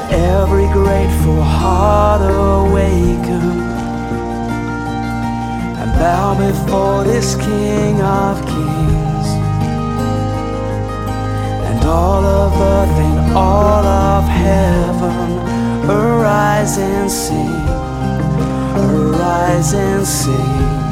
every grateful heart awaken and bow before this King of Kings. And all of earth and all of heaven, arise and sing, arise and sing.